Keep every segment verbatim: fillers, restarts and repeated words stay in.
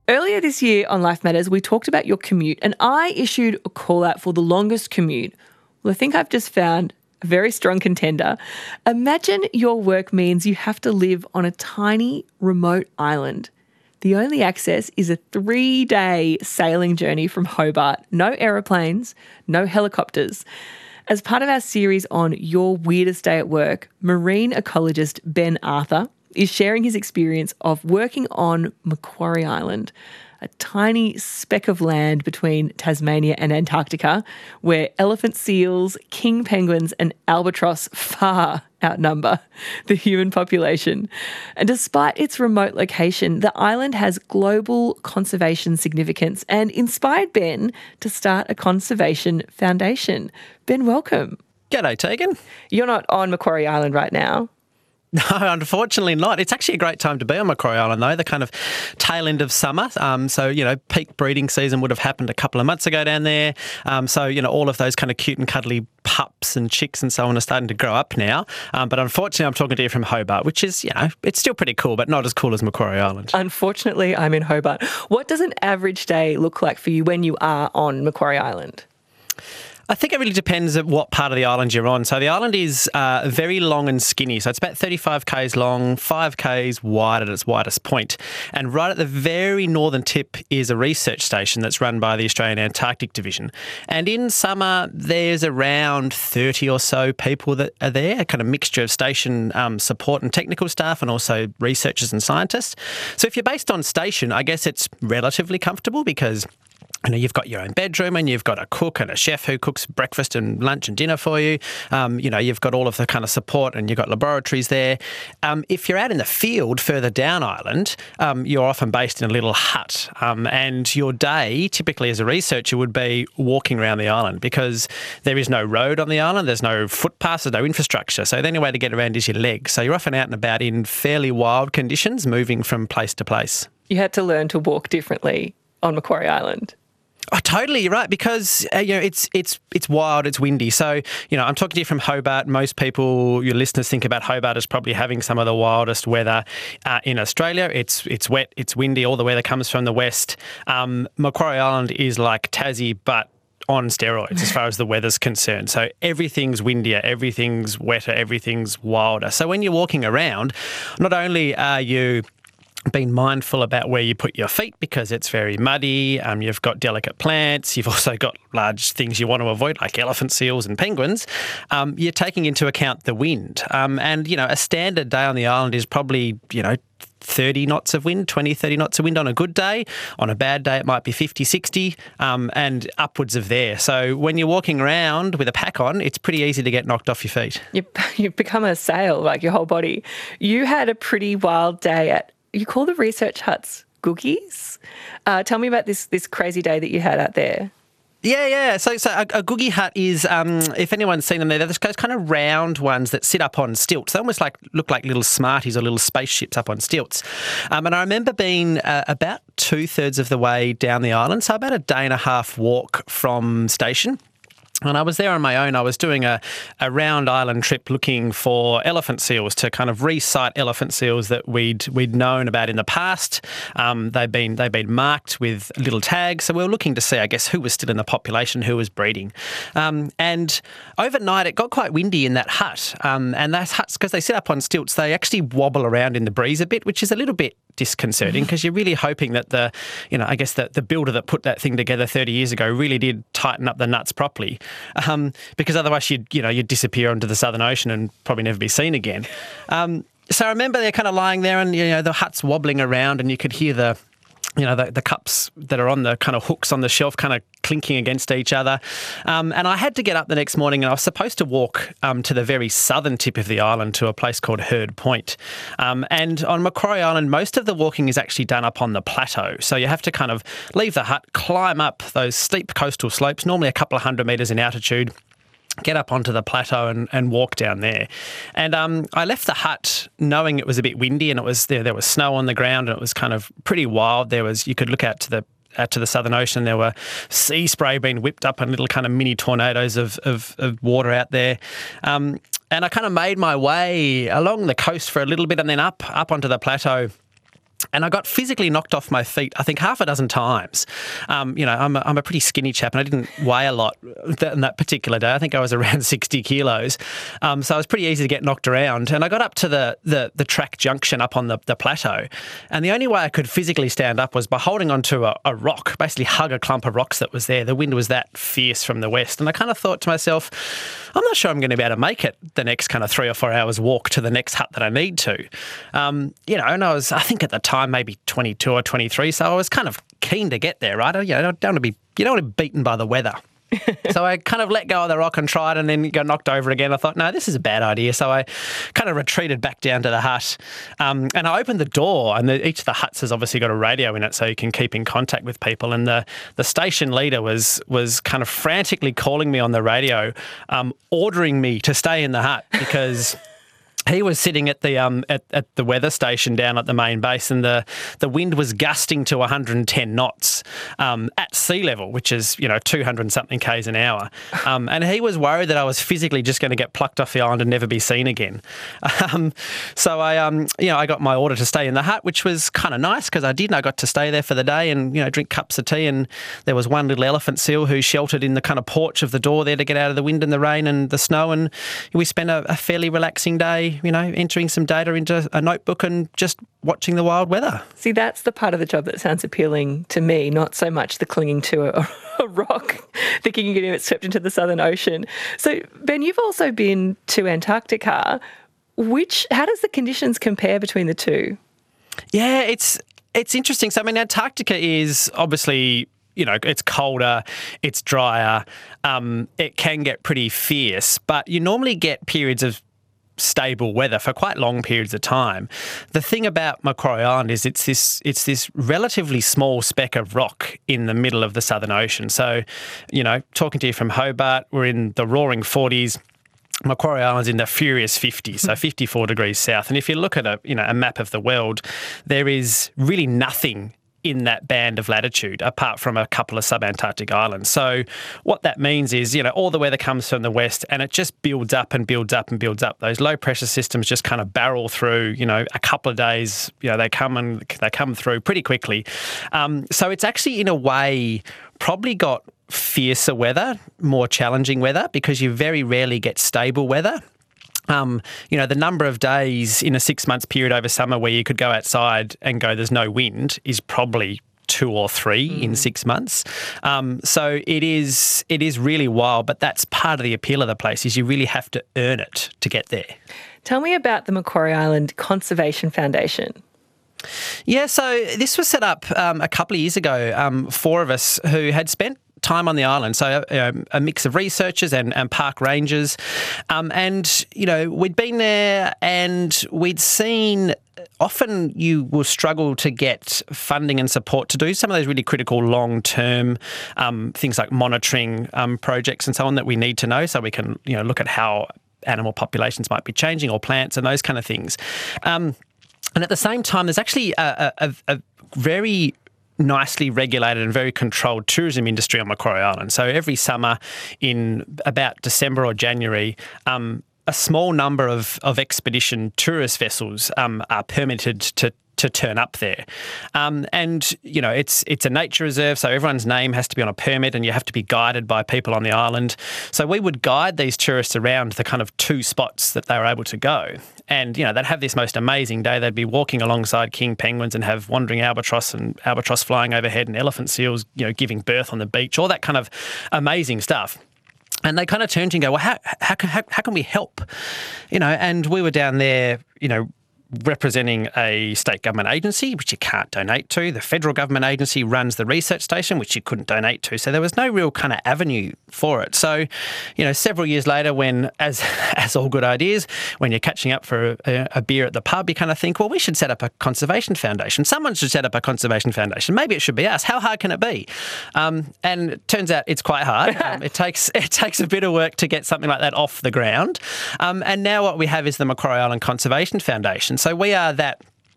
Earlier this year on Life Matters, we talked about your commute and I issued a call out for the longest commute. Well, I think I've just found a very strong contender. Imagine your work means you have to live on a tiny, remote island. The only access is a three-day sailing journey from Hobart. No aeroplanes, no helicopters. As part of our series on Your Weirdest Day at Work, marine ecologist Ben Arthur is sharing his experience of working on Macquarie Island, a tiny speck of land between Tasmania and Antarctica, where elephant seals, king penguins and albatross far outnumber the human population. And despite its remote location, the island has global conservation significance and inspired Ben to start a conservation foundation. Ben, welcome. G'day, Tegan. You're not on Macquarie Island right now. No, unfortunately not. It's actually a great time to be on Macquarie Island, though, the kind of tail end of summer. Um, so, you know, peak breeding season would have happened a couple of months ago down there. Um, so, you know, all of those kind of cute and cuddly pups and chicks and so on are starting to grow up now. Um, but unfortunately, I'm talking to you from Hobart, which is, you know, it's still pretty cool, but not as cool as Macquarie Island. Unfortunately, I'm in Hobart. What does an average day look like for you when you are on Macquarie Island? I think it really depends at what part of the island you're on. So the island is uh, very long and skinny. So it's about thirty-five kays long, five kays wide at its widest point. And right at the very northern tip is a research station that's run by the Australian Antarctic Division. And in summer, there's around thirty or so people that are there, a kind of mixture of station um, support and technical staff and also researchers and scientists. So if you're based on station, I guess it's relatively comfortable because you know, you've got your own bedroom and you've got a cook and a chef who cooks breakfast and lunch and dinner for you. Um, you know, you've got all of the kind of support and you've got laboratories there. Um, if you're out in the field further down island, um, you're often based in a little hut. Um, and your day, typically as a researcher, would be walking around the island because there is no road on the island, there's no footpaths, there's no infrastructure. So the only way to get around is your legs. So you're often out and about in fairly wild conditions, moving from place to place. You had to learn to walk differently on Macquarie Island. Oh, totally, you're right, because uh, you know it's it's it's wild, it's windy. So you know, I'm talking to you from Hobart. Most people, your listeners, think about Hobart as probably having some of the wildest weather uh, in Australia. It's it's wet, it's windy. All the weather comes from the west. Um, Macquarie Island is like Tassie, but on steroids as far as the weather's concerned. So everything's windier, everything's wetter, everything's wilder. So when you're walking around, not only are you being mindful about where you put your feet because it's very muddy, um, you've got delicate plants, you've also got large things you want to avoid like elephant seals and penguins, um, you're taking into account the wind. Um, and, you know, a standard day on the island is probably, you know, thirty knots of wind, twenty, thirty knots of wind on a good day. On a bad day, it might be fifty, sixty um, and upwards of there. So when you're walking around with a pack on, it's pretty easy to get knocked off your feet. You, you've become a sail, like your whole body. You had a pretty wild day at, you call the research huts googies. Uh, tell me about this this crazy day that you had out there. Yeah, yeah. So, so a, a googie hut is, um, if anyone's seen them there, they're those kind of round ones that sit up on stilts. They almost like look like little Smarties or little spaceships up on stilts. Um, and I remember being uh, about two thirds of the way down the island, so about a day and a half walk from station. And I was there on my own. I was doing a, a round island trip looking for elephant seals to kind of re-site elephant seals that we'd we'd known about in the past. Um, they've been they've been marked with little tags, so we were looking to see, I guess, who was still in the population, who was breeding. Um, and overnight, it got quite windy in that hut. Um, and those huts, because they sit up on stilts, they actually wobble around in the breeze a bit, which is a little bit disconcerting because you're really hoping that the, you know, I guess that the builder that put that thing together thirty years ago really did tighten up the nuts properly, um, because otherwise you'd, you know, you'd disappear into the Southern Ocean and probably never be seen again. Um, so I remember they're kind of lying there and, you know, the hut's wobbling around and you could hear the, you know, the, the cups that are on the kind of hooks on the shelf kind of clinking against each other. Um, and I had to get up the next morning and I was supposed to walk um, to the very southern tip of the island to a place called Herd Point. Um, and on Macquarie Island, most of the walking is actually done up on the plateau. So you have to kind of leave the hut, climb up those steep coastal slopes, normally a couple of hundred metres in altitude, get up onto the plateau and, and walk down there. And um, I left the hut knowing it was a bit windy and it was there, there was snow on the ground and it was kind of pretty wild. There was, you could look out to the out to the Southern Ocean. There were sea spray being whipped up and little kind of mini tornadoes of, of, of water out there. Um, and I kind of made my way along the coast for a little bit and then up, up onto the plateau. And I got physically knocked off my feet, I think, half a dozen times. Um, you know, I'm a, I'm a pretty skinny chap and I didn't weigh a lot on that particular day. I think I was around sixty kilos. Um, so it was pretty easy to get knocked around. And I got up to the the, the track junction up on the, the plateau. And the only way I could physically stand up was by holding onto a, a rock, basically hug a clump of rocks that was there. The wind was that fierce from the west. And I kind of thought to myself, I'm not sure I'm going to be able to make it the next kind of three or four hours walk to the next hut that I need to. Um, you know, and I was, I think at the time, maybe twenty-two or twenty-three, so I was kind of keen to get there, right? You know, don't want to be, you don't want to be beaten by the weather. So I kind of let go of the rock and tried and then got knocked over again. I thought, no, this is a bad idea. So I kind of retreated back down to the hut um, and I opened the door, and the, each of the huts has obviously got a radio in it so you can keep in contact with people. And the, the station leader was was kind of frantically calling me on the radio, um, ordering me to stay in the hut because... He was sitting at the um at, at the weather station down at the main base, and the, the wind was gusting to one hundred ten knots um, at sea level, which is, you know, two hundred something k's an hour. Um, and he was worried that I was physically just going to get plucked off the island and never be seen again. Um, so I um you know I got my order to stay in the hut, which was kind of nice because I did. And I got to stay there for the day and, you know, drink cups of tea. And there was one little elephant seal who sheltered in the kind of porch of the door there to get out of the wind and the rain and the snow. And we spent a, a fairly relaxing day, you know, entering some data into a notebook and just watching the wild weather. See, that's the part of the job that sounds appealing to me, not so much the clinging to a, a rock, thinking you're going to get swept into the Southern Ocean. So, Ben, you've also been to Antarctica. Which, how does the conditions compare between the two? Yeah, it's it's interesting. So, I mean, Antarctica is obviously, you know, it's colder, it's drier, um, it can get pretty fierce, but you normally get periods of stable weather for quite long periods of time. The thing about Macquarie Island is it's this it's this relatively small speck of rock in the middle of the Southern Ocean. So, you know, talking to you from Hobart, we're in the roaring forties. Macquarie Island's in the furious fifties, so fifty-four degrees south. And if you look at a, you know, a map of the world, there is really nothing in that band of latitude, apart from a couple of subantarctic islands. So what that means is, you know, all the weather comes from the west and it just builds up and builds up and builds up. Those low pressure systems just kind of barrel through, you know, a couple of days, you know, they come and they come through pretty quickly. Um, so it's actually, in a way, probably got fiercer weather, more challenging weather, because you very rarely get stable weather. Um, you know, the number of days in a six-month period over summer where you could go outside and go, there's no wind, is probably two or three mm. in six months. Um, so it is it is really wild, but that's part of the appeal of the place, is you really have to earn it to get there. Tell me about the Macquarie Island Conservation Foundation. Yeah, so this was set up um, a couple of years ago, um, four of us who had spent time on the island, so um, a mix of researchers and, and park rangers. Um, and, you know, we'd been there and we'd seen often you will struggle to get funding and support to do some of those really critical long-term um, things like monitoring um, projects and so on that we need to know, so we can, you know, look at how animal populations might be changing, or plants and those kind of things. Um, and at the same time, there's actually a, a, a very nicely regulated and very controlled tourism industry on Macquarie Island. So every summer in about December or January, um, a small number of, of expedition tourist vessels um, are permitted to to turn up there. Um, and, you know, it's it's a nature reserve, so everyone's name has to be on a permit and you have to be guided by people on the island. So we would guide these tourists around the kind of two spots that they were able to go. And, you know, they'd have this most amazing day. They'd be walking alongside king penguins and have wandering albatross and albatross flying overhead and elephant seals, you know, giving birth on the beach, all that kind of amazing stuff. And they kind of turned to you and go, well, how, how, can, how, how can we help? You know, and we were down there, you know, representing a state government agency, which you can't donate to. The federal government agency runs the research station, which you couldn't donate to. So there was no real kind of avenue for it. So, you know, several years later, when, as as all good ideas, when you're catching up for a, a beer at the pub, you kind of think, well, we should set up a conservation foundation. Someone should set up a conservation foundation. Maybe it should be us. How hard can it be? Um, and it turns out it's quite hard. Um, it takes it takes a bit of work to get something like that off the ground. Um, and now what we have is the Macquarie Island Conservation Foundation. So we are that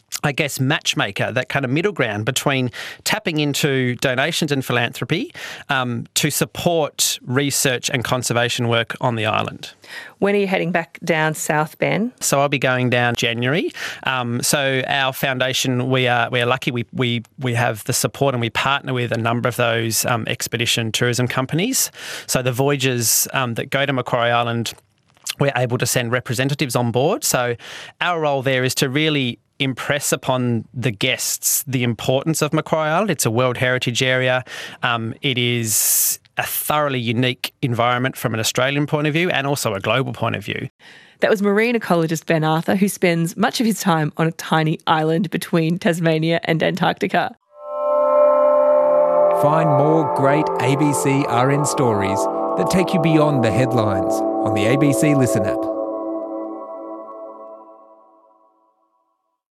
I guess, matchmaker, that kind of middle ground between tapping into donations and philanthropy um, to support research and conservation work on the island. When are you heading back down south, Ben? So I'll be going down January. Um, so our foundation, we are we are lucky. We we we have the support and we partner with a number of those um, expedition tourism companies. So the voyages um, that go to Macquarie Island, we're able to send representatives on board. So our role there is to really impress upon the guests the importance of Macquarie Island. It's a World Heritage Area. Um, it is a thoroughly unique environment from an Australian point of view and also a global point of view. That was marine ecologist Ben Arthur, who spends much of his time on a tiny island between Tasmania and Antarctica. Find more great A B C R N stories that take you beyond the headlines on the A B C Listen app.